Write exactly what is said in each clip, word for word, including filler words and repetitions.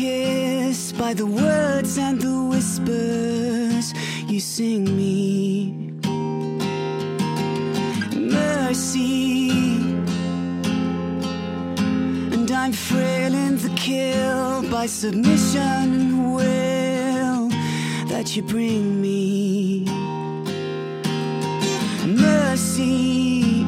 kiss, by the words and the whispers you sing me. Mercy, and I'm frail in the kill, by submission and will that you bring me. Mercy,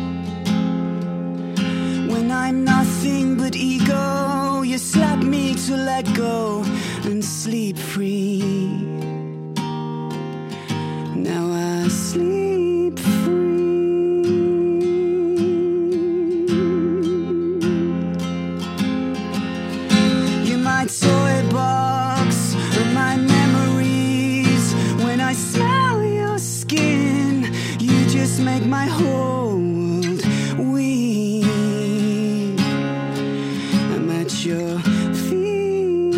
when I'm nothing but ego, you slap me to let go and sleep free. Now I sleep free. You're my toy box and my memories. When I smell your skin, you just make my whole world weak. I'm at your feet.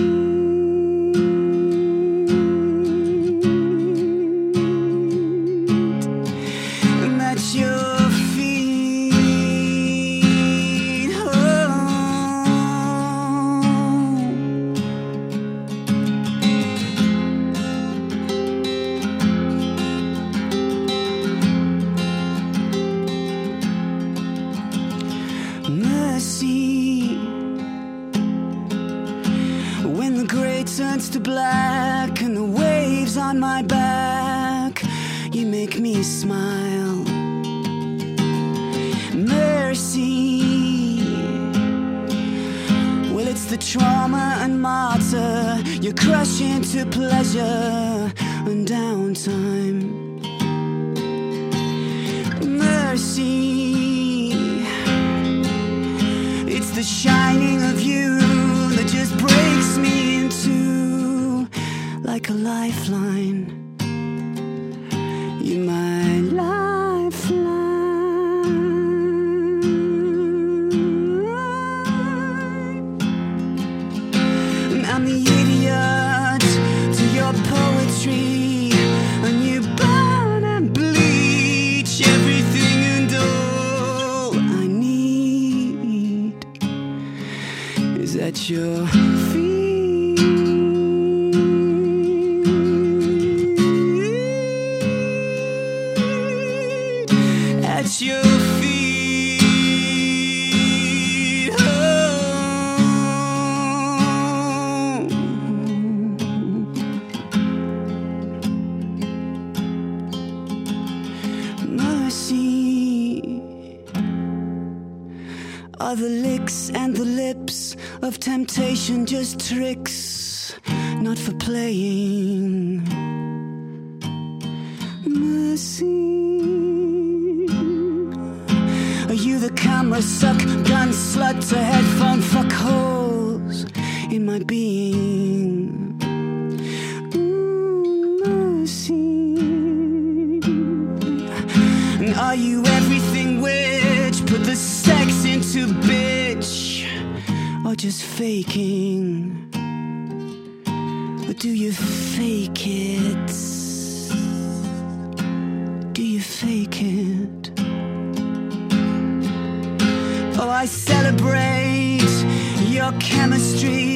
I'm at your feet. Oh. Mercy, when the grey turns to black and the waves on my back, you make me smile. Mercy, well, it's the trauma and martyr you crush into pleasure and downtime. Mercy, it's the shining of you that just breaks me in two like a lifeline. You're my lifeline. And I'm the idiot to your poetry, and you burn and bleach everything, and all I need is at your feet. At your feet. Oh. Mercy, are the licks and the lips of temptation just tricks, not for playing? Mercy, are you the camera suck, gun slut to headphone fuck holes in my being? Mm, mercy, and are you everything which put the sex into bitch, or just faking? Or do you fake it? Do you fake it? Oh, I celebrate your chemistry